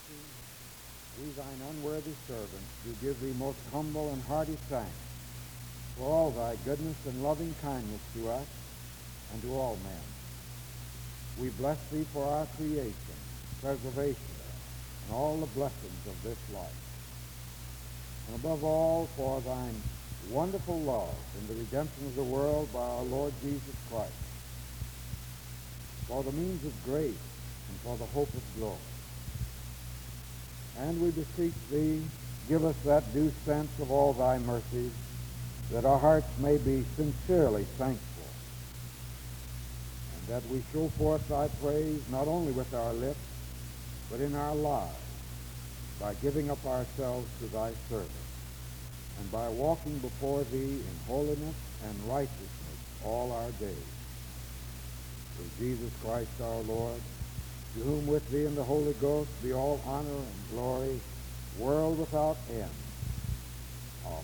mercy, we thine unworthy servants do give thee most humble and hearty thanks for all thy goodness and loving kindness to us and to all men. We bless thee for our creation, preservation, and all the blessings of this life. And above all, for thine wonderful love in the redemption of the world by our Lord Jesus Christ, for the means of grace and for the hope of glory. And we beseech thee, give us that due sense of all thy mercies, that our hearts may be sincerely thankful, and that we show forth thy praise not only with our lips, but in our lives, by giving up ourselves to thy service, and by walking before thee in holiness and righteousness all our days. Through Jesus Christ our Lord, to whom with thee and the Holy Ghost be all honor and glory, world without end. Amen.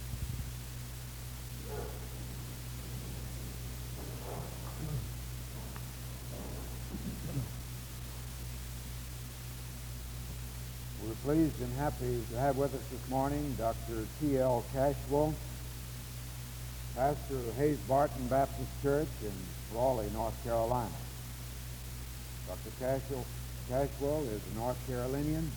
We're pleased and happy to have with us this morning Dr. T.L. Cashwell, pastor of Hayes Barton Baptist Church in Raleigh, North Carolina. Dr. Cashwell is a North Carolinian,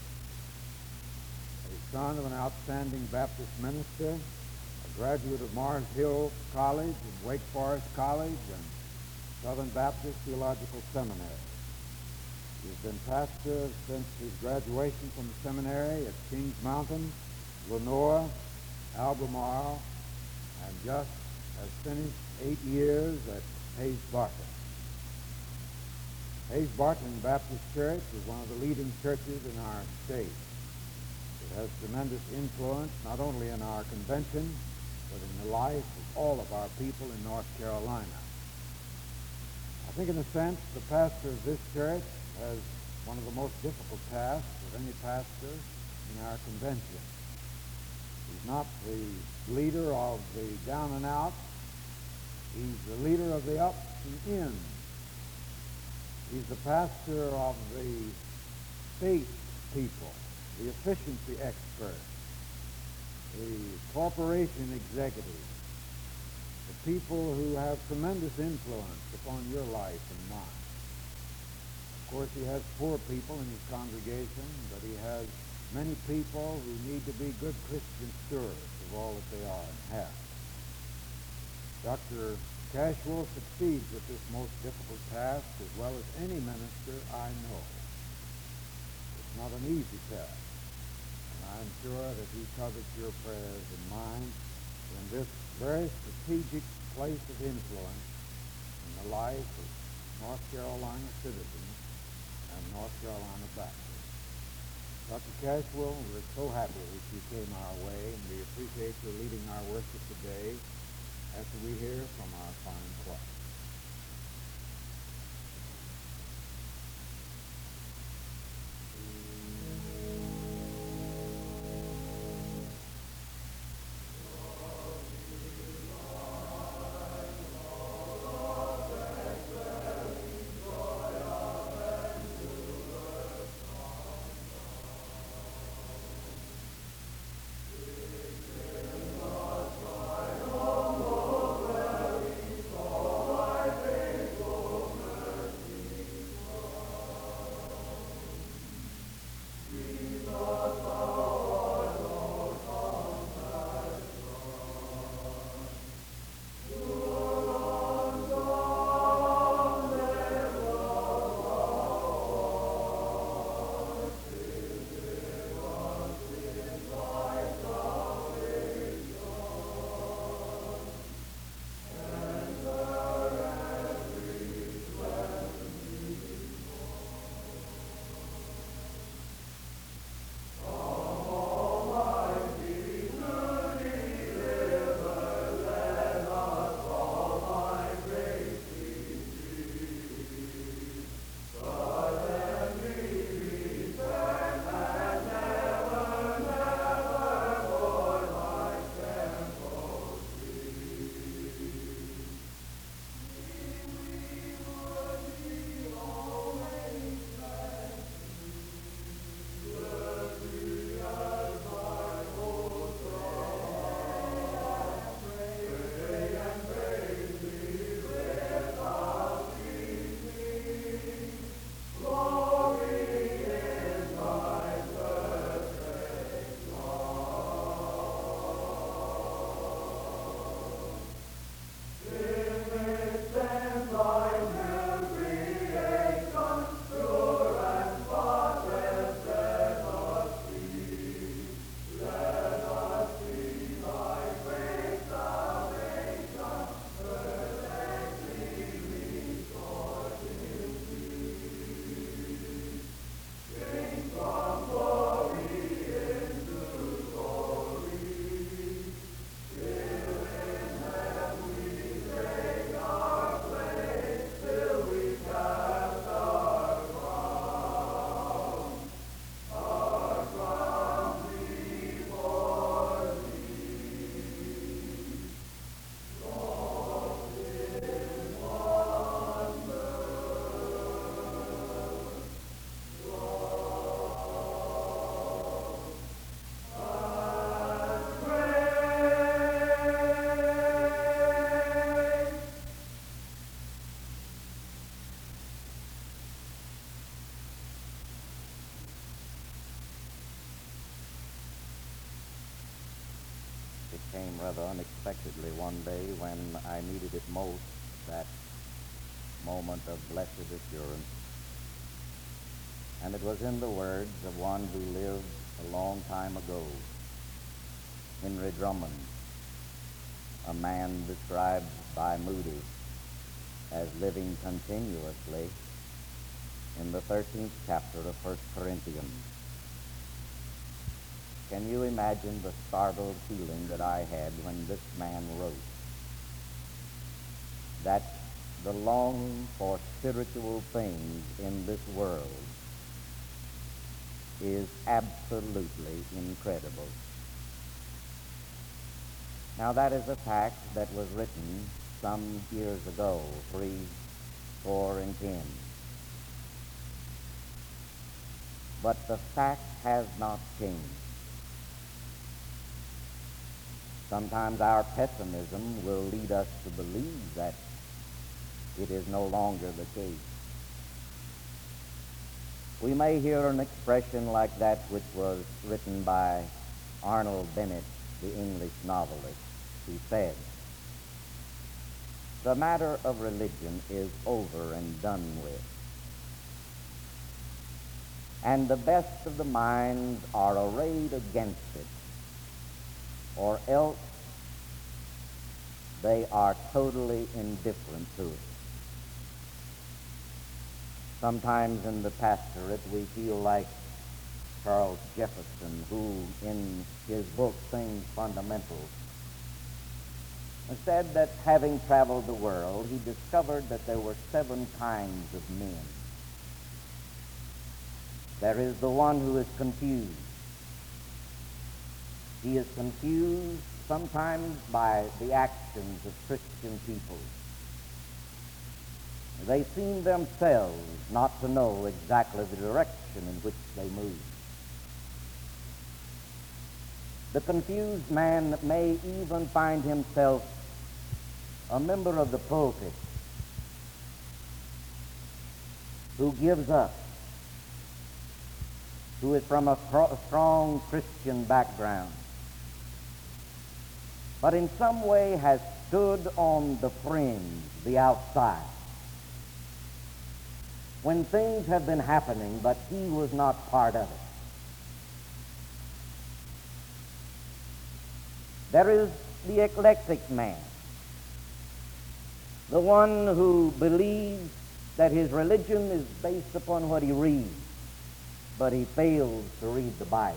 a son of an outstanding Baptist minister, a graduate of Mars Hill College and Wake Forest College and Southern Baptist Theological Seminary. He's been pastor since his graduation from the seminary at Kings Mountain, Lenore, Albemarle, and just has finished 8 years at Hayes Barton. Hayes Barton Baptist Church is one of the leading churches in our state. It has tremendous influence not only in our convention, but in the life of all of our people in North Carolina. I think in a sense, the pastor of this church has one of the most difficult tasks of any pastor in our convention. He's not the leader of the down and out. He's the leader of the ups and ins. He's the pastor of the state people, the efficiency expert, the corporation executives, the people who have tremendous influence upon your life and mine. Of course, he has poor people in his congregation, but he has many people who need to be good Christian stewards of all that they are and have. Dr. Cashwell succeeds with this most difficult task as well as any minister I know. It's not an easy task, and I'm sure that he covets your prayers and mine in this very strategic place of influence in the life of North Carolina citizens and North Carolina Baptists. Dr. Cashwell, we're so happy that you came our way, and we appreciate your leading our worship today after we hear from our fine choir. Oh, came rather unexpectedly one day when I needed it most, that moment of blessed assurance. And it was in the words of one who lived a long time ago, Henry Drummond, a man described by Moody as living continuously in the 13th chapter of 1 Corinthians. Can you imagine the startled feeling that I had when this man wrote that the longing for spiritual things in this world is absolutely incredible? Now, that is a fact that was written some years ago, 3, 4, and 10. But the fact has not changed. Sometimes our pessimism will lead us to believe that it is no longer the case. We may hear an expression like that which was written by Arnold Bennett, the English novelist, who said, "The matter of religion is over and done with, and the best of the minds are arrayed against it, or else they are totally indifferent to it." Sometimes in the pastorate we feel like Charles Jefferson, who in his book Things Fundamental said that having traveled the world, he discovered that there were 7 kinds of men. There is the one who is confused. He is confused sometimes by the actions of Christian people. They seem themselves not to know exactly the direction in which they move. The confused man may even find himself a member of the pulpit who gives up, who is from a strong Christian background, but in some way has stood on the fringe, the outside, when things have been happening, but he was not part of it. There is the eclectic man, the one who believes that his religion is based upon what he reads, but he fails to read the Bible.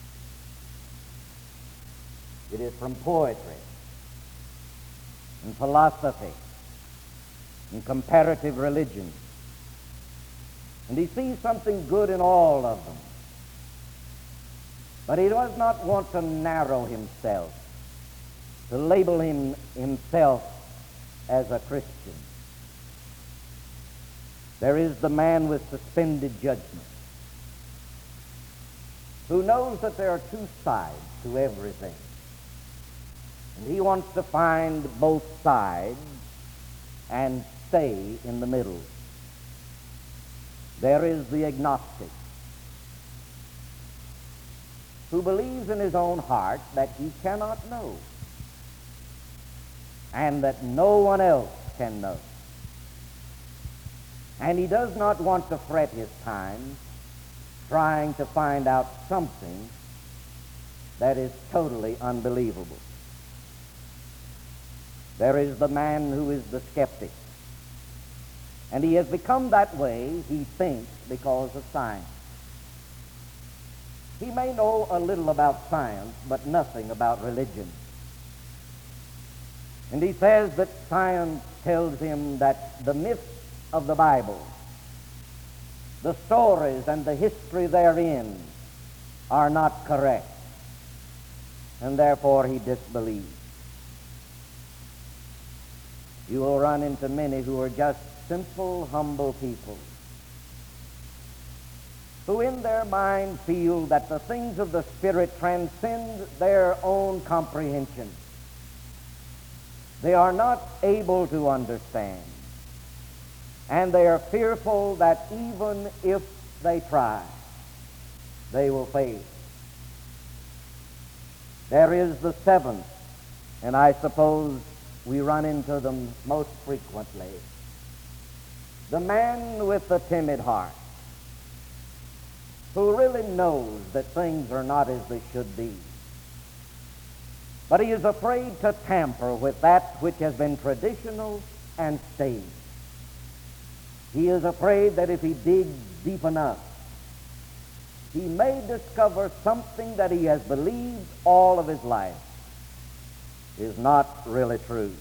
It is from poetry and philosophy and comparative religion. And he sees something good in all of them. But he does not want to narrow himself, to label himself as a Christian. There is the man with suspended judgment, who knows that there are 2 sides to everything. And he wants to find both sides and stay in the middle. There is the agnostic, who believes in his own heart that he cannot know, and that no one else can know. And he does not want to fret his time trying to find out something that is totally unbelievable. There is the man who is the skeptic, and he has become that way, he thinks, because of science. He may know a little about science, but nothing about religion. And he says that science tells him that the myths of the Bible, the stories and the history therein, are not correct, and therefore he disbelieves. You will run into many who are just simple, humble people, who in their mind feel that the things of the Spirit transcend their own comprehension. They are not able to understand, and they are fearful that even if they try, they will fail. There is the 7th and I suppose we run into them most frequently. The man with the timid heart, who really knows that things are not as they should be, but he is afraid to tamper with that which has been traditional and stayed. He is afraid that if he digs deep enough, he may discover something that he has believed all of his life is not really true.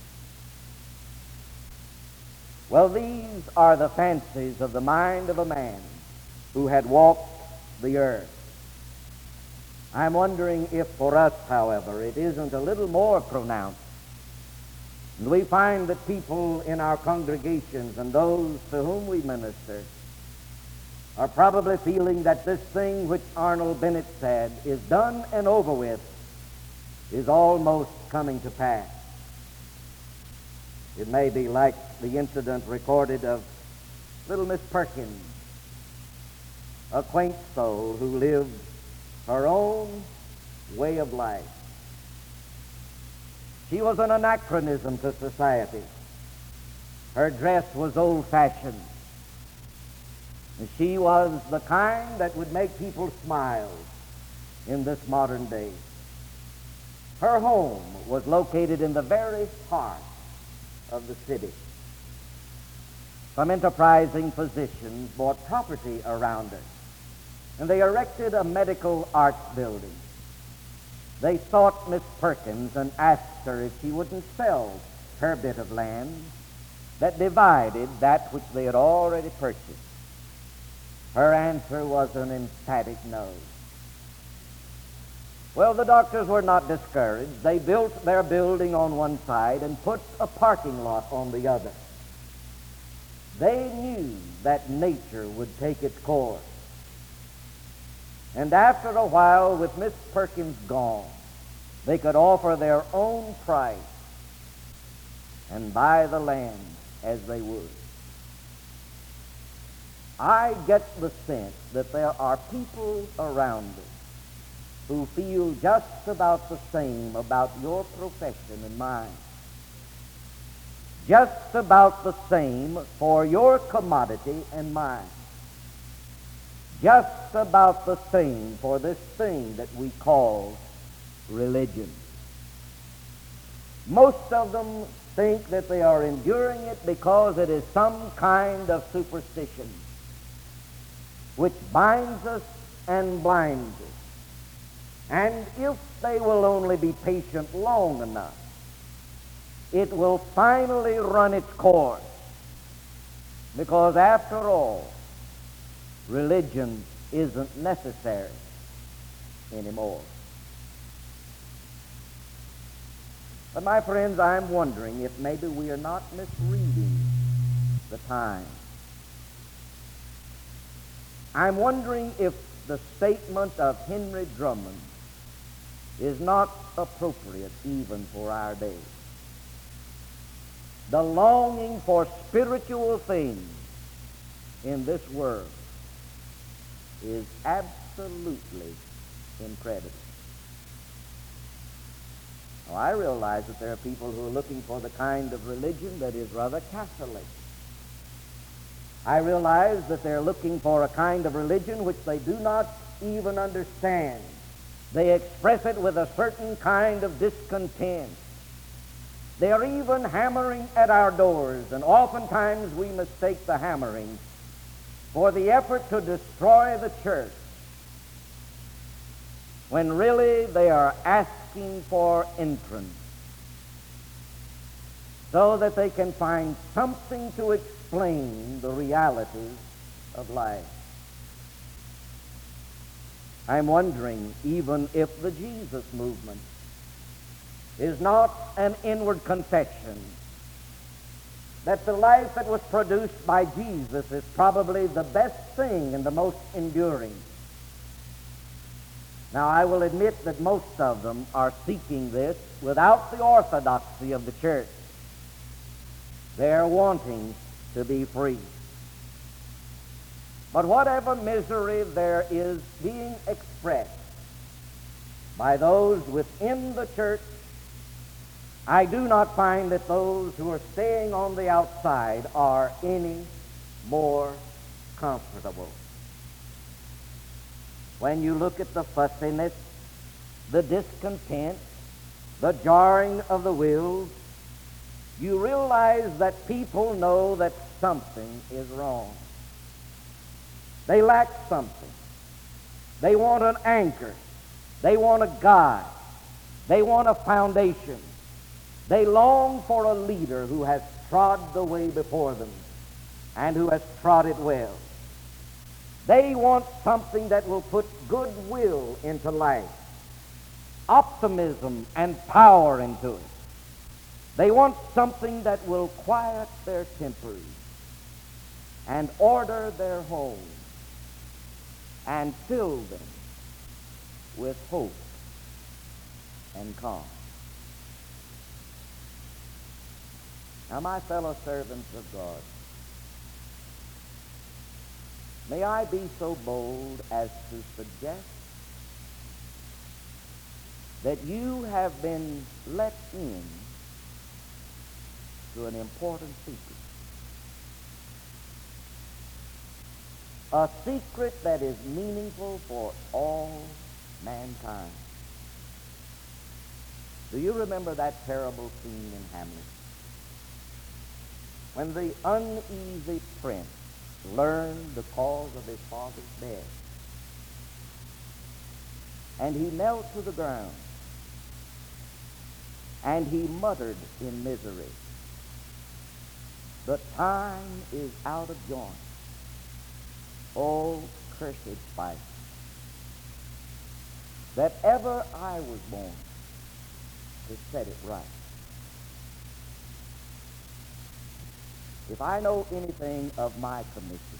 Well, these are the fancies of the mind of a man who had walked the earth. I'm wondering if for us, however, it isn't a little more pronounced. And we find that people in our congregations and those to whom we minister are probably feeling that this thing which Arnold Bennett said is done and over with is almost coming to pass. It may be like the incident recorded of little Miss Perkins, a quaint soul who lived her own way of life. She was an anachronism to society. Her dress was old-fashioned. And she was the kind that would make people smile in this modern day. Her home was located in the very heart of the city. Some enterprising physicians bought property around her, and they erected a medical arts building. They sought Miss Perkins and asked her if she wouldn't sell her bit of land that divided that which they had already purchased. Her answer was an emphatic no. Well, the doctors were not discouraged. They built their building on one side and put a parking lot on the other. They knew that nature would take its course. And after a while, with Miss Perkins gone, they could offer their own price and buy the land as they would. I get the sense that there are people around us who feel just about the same about your profession and mine. Just about the same for your commodity and mine. Just about the same for this thing that we call religion. Most of them think that they are enduring it because it is some kind of superstition which binds us and blinds us. And if they will only be patient long enough, it will finally run its course. Because after all, religion isn't necessary anymore. But my friends, I'm wondering if maybe we are not misreading the time. I'm wondering if the statement of Henry Drummond is not appropriate even for our day. The longing for spiritual things in this world is absolutely incredible. Now, I realize that there are people who are looking for the kind of religion that is rather Catholic. I realize that they're looking for a kind of religion which they do not even understand. They express it with a certain kind of discontent. They're even hammering at our doors, and oftentimes we mistake the hammering for the effort to destroy the church, when really they are asking for entrance so that they can find something to explain the realities of life. I'm wondering even if the Jesus movement is not an inward confession that the life that was produced by Jesus is probably the best thing and the most enduring. Now, I will admit that most of them are seeking this without the orthodoxy of the church. They're wanting to be free. But whatever misery there is being expressed by those within the church I do not find that those who are staying on the outside are any more comfortable. When you look at the fussiness, the discontent, the jarring of the wheels, you realize that people know that something is wrong. They lack something. They want an anchor. They want a guide. They want a foundation. They long for a leader who has trod the way before them and who has trod it well. They want something that will put goodwill into life, optimism and power into it. They want something that will quiet their tempers and order their homes and fill them with hope and calm. Now, my fellow servants of God, may I be so bold as to suggest that you have been let in to an important secret. A secret that is meaningful for all mankind. Do you remember that terrible scene in Hamlet? When the uneasy prince learned the cause of his father's death, and he knelt to the ground, and he muttered in misery, "The time is out of joint. Oh, cursed spite, that ever I was born to set it right." If I know anything of my commission,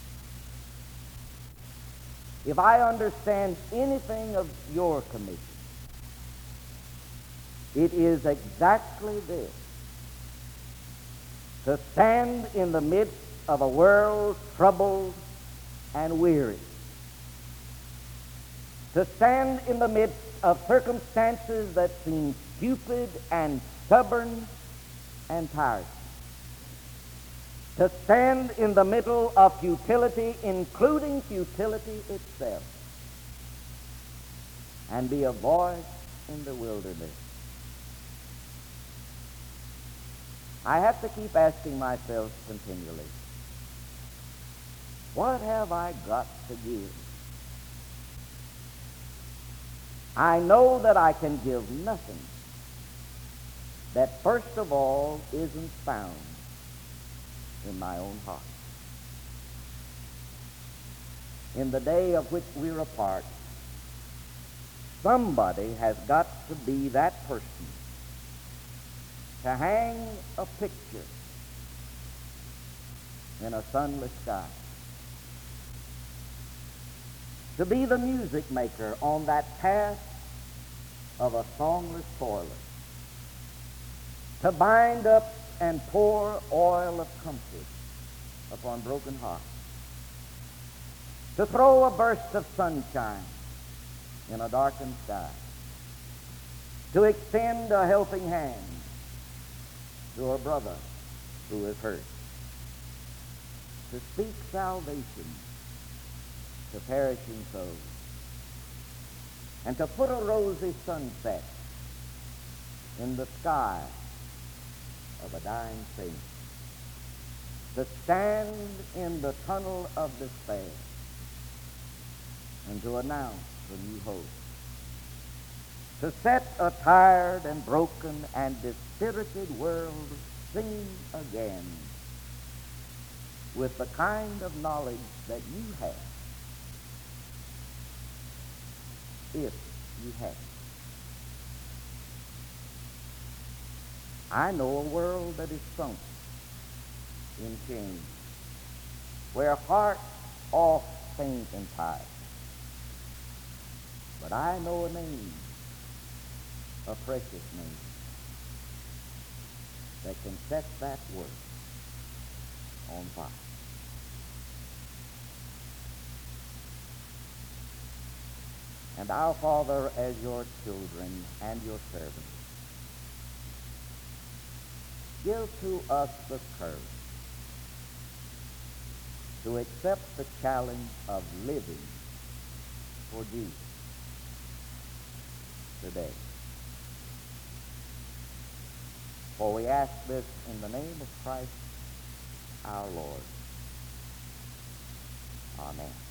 if I understand anything of your commission, it is exactly this: to stand in the midst of a world troubled and weary, to stand in the midst of circumstances that seem stupid and stubborn and tiresome, to stand in the middle of futility, including futility itself, and be a voice in the wilderness. I have to keep asking myself continually, what have I got to give? I know that I can give nothing that first of all isn't found in my own heart. In the day of which we're a part, somebody has got to be that person to hang a picture in a sunless sky, to be the music maker on that path of a songless toiler, to bind up and pour oil of comfort upon broken hearts, to throw a burst of sunshine in a darkened sky, to extend a helping hand to a brother who is hurt, to speak salvation to perishing souls, and to put a rosy sunset in the sky of a dying saint, to stand in the tunnel of despair and to announce a new hope, to set a tired and broken and dispirited world singing again with the kind of knowledge that you have, if you have. I know a world that is sunk in shame, where hearts oft faint and tired. But I know a name, a precious name, that can set that work on fire. And our Father, as your children and your servants, give to us the courage to accept the challenge of living for Jesus today. For we ask this in the name of Christ our Lord. Amen.